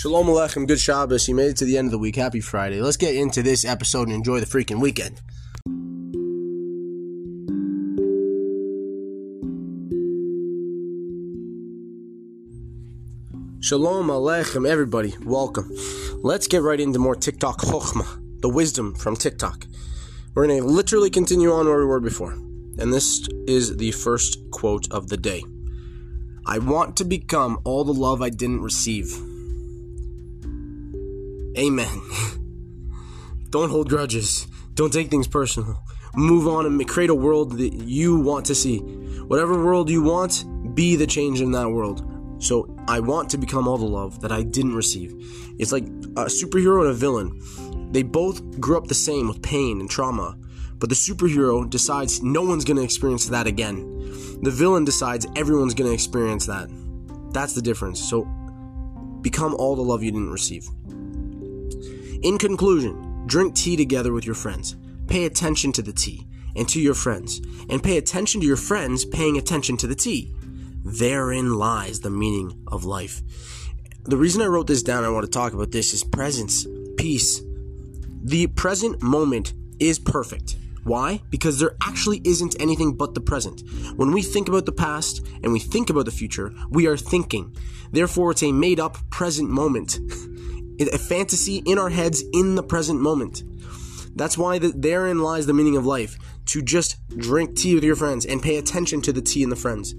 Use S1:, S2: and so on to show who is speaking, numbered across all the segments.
S1: Shalom Aleichem, good Shabbos. You made it to the end of the week. Happy Friday. Let's get into this episode and enjoy the freaking weekend. Shalom Aleichem, everybody. Welcome. Let's get right into more TikTok chokhmah, the wisdom from TikTok. We're going to literally continue on where we were before. And this is the first quote of the day. I want to become all the love I didn't receive. Amen. Don't hold grudges. Don't take things personal. Move on and create a world that you want to see. Whatever world you want, be the change in that world. So I want to become all the love that I didn't receive. It's like a superhero and a villain. They both grew up the same with pain and trauma. But the superhero decides no one's going to experience that again. The villain decides everyone's going to experience that. That's the difference. So become all the love you didn't receive. In conclusion, drink tea together with your friends. Pay attention to the tea and to your friends. And pay attention to your friends paying attention to the tea. Therein lies the meaning of life. The reason I wrote this down, I want to talk about this, is presence, peace. The present moment is perfect. Why? Because there actually isn't anything but the present. When we think about the past and we think about the future, we are thinking. Therefore, it's a made-up present moment. A fantasy in our heads in the present moment. That's why therein lies the meaning of life. To just drink tea with your friends and pay attention to the tea and the friends.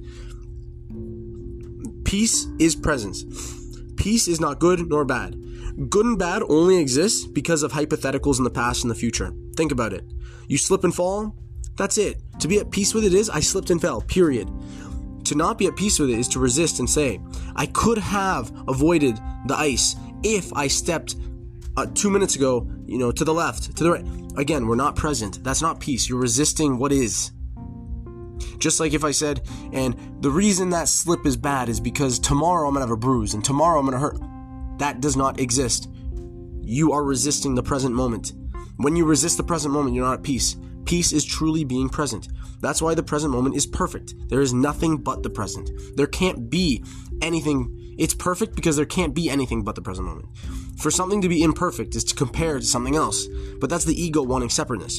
S1: Peace is presence. Peace is not good nor bad. Good and bad only exists because of hypotheticals in the past and the future. Think about it. You slip and fall, that's it. To be at peace with it is, I slipped and fell, period. To not be at peace with it is to resist and say, I could have avoided the ice if I stepped 2 minutes ago, to the left, to the right. Again, we're not present. That's not peace. You're resisting what is. Just like if I said, and the reason that slip is bad is because tomorrow I'm going to have a bruise and tomorrow I'm going to hurt. That does not exist. You are resisting the present moment. When you resist the present moment, you're not at peace. Peace is truly being present. That's why the present moment is perfect. There is nothing but the present. There can't be anything. It's perfect because there can't be anything but the present moment. For something to be imperfect is to compare to something else. But that's the ego wanting separateness.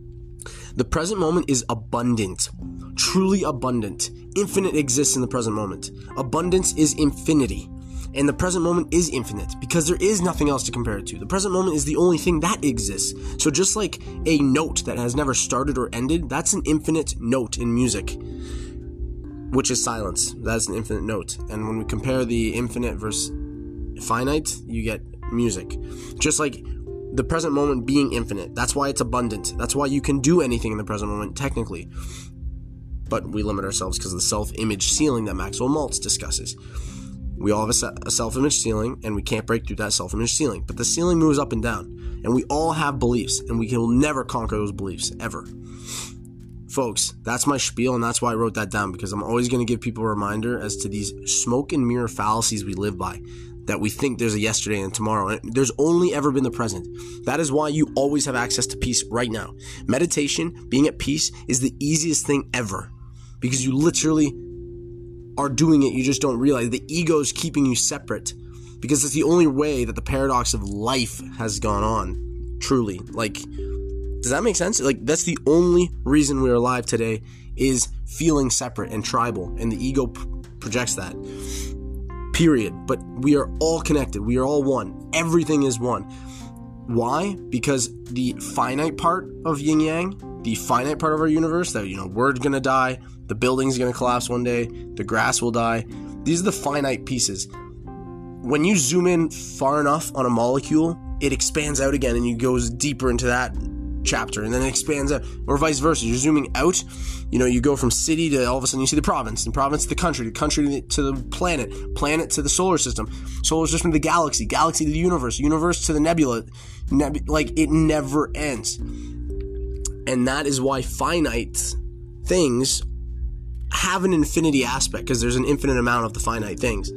S1: The present moment is abundant. Truly abundant. Infinite exists in the present moment. Abundance is infinity. And the present moment is infinite because there is nothing else to compare it to. The present moment is the only thing that exists. So just like a note that has never started or ended, that's an infinite note in music, which is silence. That's an infinite note. And when we compare the infinite versus finite, you get music. Just like the present moment being infinite. That's why it's abundant. That's why you can do anything in the present moment, technically. But we limit ourselves because of the self-image ceiling that Maxwell Maltz discusses. We all have a self-image ceiling, and we can't break through that self-image ceiling. But the ceiling moves up and down, and we all have beliefs, and we will never conquer those beliefs, ever. Folks, that's my spiel, and that's why I wrote that down, because I'm always going to give people a reminder as to these smoke and mirror fallacies we live by, that we think there's a yesterday and tomorrow, and there's only ever been the present. That is why you always have access to peace right now. Meditation, being at peace, is the easiest thing ever, because you literally are doing it, you just don't realize. The ego is keeping you separate because it's the only way that the paradox of life has gone on, truly. Does that make sense? That's the only reason we're alive today, is feeling separate and tribal, and the ego projects that, period. But we are all connected. We are all one. Everything is one. Why? Because the finite part of yin yang, the finite part of our universe, that, we're gonna die, the building's gonna collapse one day, the grass will die. These are the finite pieces. When you zoom in far enough on a molecule, it expands out again and it goes deeper into that chapter, and then it expands out, or vice versa. You're zooming out, you go from city to all of a sudden you see the province, and province to the country to the planet to the solar system to the galaxy to the universe to the nebula. It never ends. And that is why finite things have an infinity aspect, because there's an infinite amount of the finite things.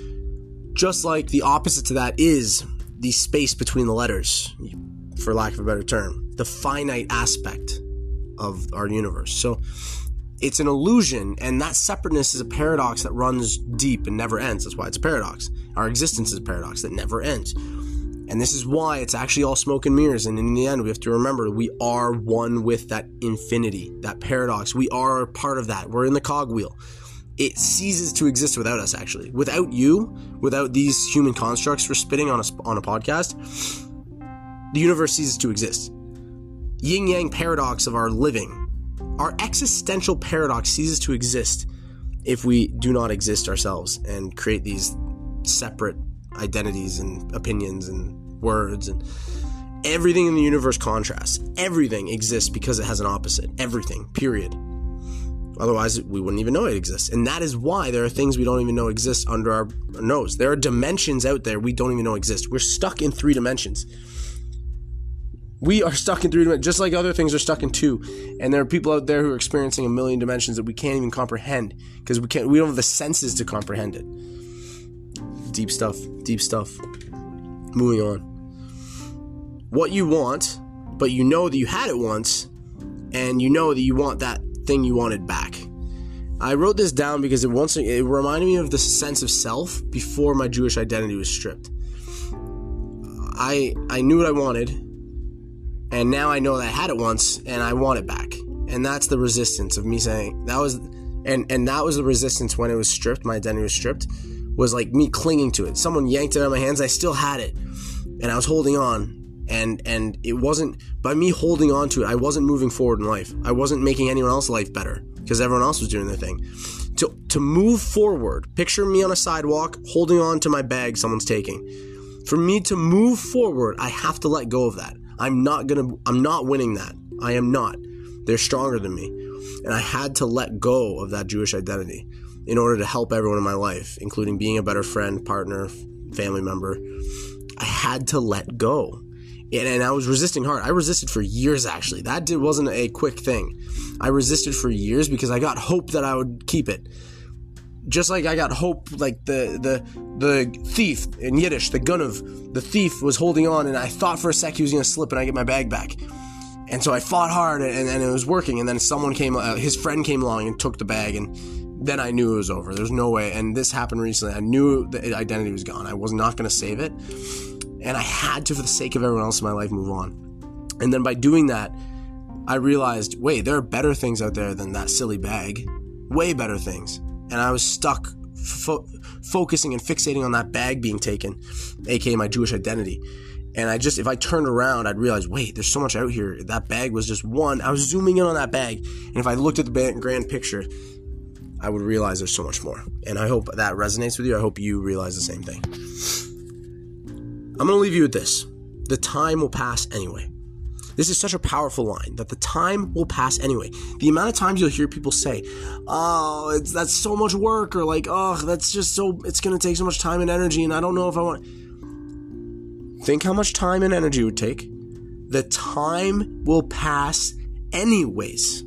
S1: Just like the opposite to that is the space between the letters, for lack of a better term, the finite aspect of our universe. So It's an illusion, and that separateness is a paradox that runs deep and never ends. That's why it's a paradox. Our existence is a paradox that never ends. And this is why it's actually all smoke and mirrors. And in the end, we have to remember we are one with that infinity, that paradox. We are part of that. We're in the cogwheel. It ceases to exist without us, actually. Without you, without these human constructs we're spitting on a podcast, the universe ceases to exist. Yin-yang paradox of our living. Our existential paradox ceases to exist if we do not exist ourselves and create these separate identities and opinions and words, and everything in the universe contrasts. Everything exists because it has an opposite. Everything, period. Otherwise, we wouldn't even know it exists. And that is why there are things we don't even know exist under our nose. There are dimensions out there we don't even know exist. We're stuck in 3 dimensions. We are stuck in 3 dimensions, just like other things are stuck in 2. And there are people out there who are experiencing a million dimensions that we can't even comprehend because we don't have the senses to comprehend it. Deep stuff. Moving on. What you want, but you know that you had it once, and you know that you want that thing you wanted back. I wrote this down because it reminded me of the sense of self before my Jewish identity was stripped. I knew what I wanted, and now I know that I had it once, and I want it back. And that's the resistance of me saying that was, and that was the resistance when it was stripped. My identity was stripped. Was like me clinging to it. Someone yanked it out of my hands. I still had it, and I was holding on. And it wasn't by me holding on to it. I wasn't moving forward in life. I wasn't making anyone else's life better because everyone else was doing their thing. To move forward, picture me on a sidewalk holding on to my bag someone's taking. For me to move forward, I have to let go of that. I'm not winning that. I am not. They're stronger than me, and I had to let go of that Jewish identity in order to help everyone in my life, including being a better friend, partner, family member. I had to let go. And I was resisting hard. I resisted for years, actually. That wasn't a quick thing. I resisted for years because I got hope that I would keep it. Just like I got hope, like the thief in Yiddish, the Gunav, the thief was holding on, and I thought for a sec he was going to slip and I get my bag back. And so I fought hard, and it was working. And then someone his friend came along and took the bag, and then I knew it was over. There's no way. And this happened recently. I knew the identity was gone. I was not going to save it. And I had to, for the sake of everyone else in my life, move on. And then by doing that, I realized, wait, there are better things out there than that silly bag. Way better things. And I was stuck focusing and fixating on that bag being taken, aka my Jewish identity. And if I turned around, I'd realize, wait, there's so much out here. That bag was just one. I was zooming in on that bag. And if I looked at the grand picture, I would realize there's so much more. And I hope that resonates with you. I hope you realize the same thing. I'm going to leave you with this. The time will pass anyway. This is such a powerful line, that the time will pass anyway. The amount of times you'll hear people say, oh, that's so much work, or like, oh, that's just it's going to take so much time and energy, and I don't know if I want. Think how much time and energy it would take. The time will pass anyways.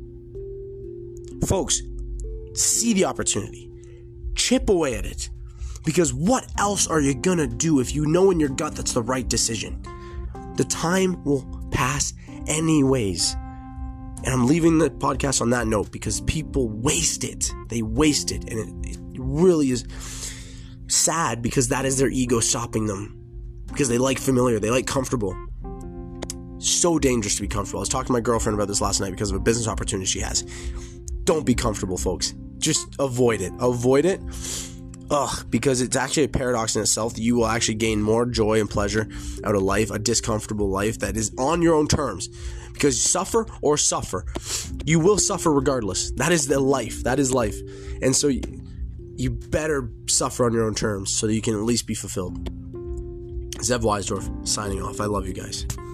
S1: Folks, see the opportunity. Chip away at it. Because what else are you gonna do if you know in your gut that's the right decision? The time will pass anyways. And I'm leaving the podcast on that note because people waste it. They waste it. And it really is sad because that is their ego stopping them. Because they like familiar. They like comfortable. So dangerous to be comfortable. I was talking to my girlfriend about this last night because of a business opportunity she has. Don't be comfortable, folks. Just avoid it. Avoid it. Because it's actually a paradox in itself that you will actually gain more joy and pleasure out of life, a discomfortable life that is on your own terms. Because suffer, you will suffer regardless. That is the life. That is life. And so you better suffer on your own terms so that you can at least be fulfilled. Zev Weisdorf signing off. I love you guys.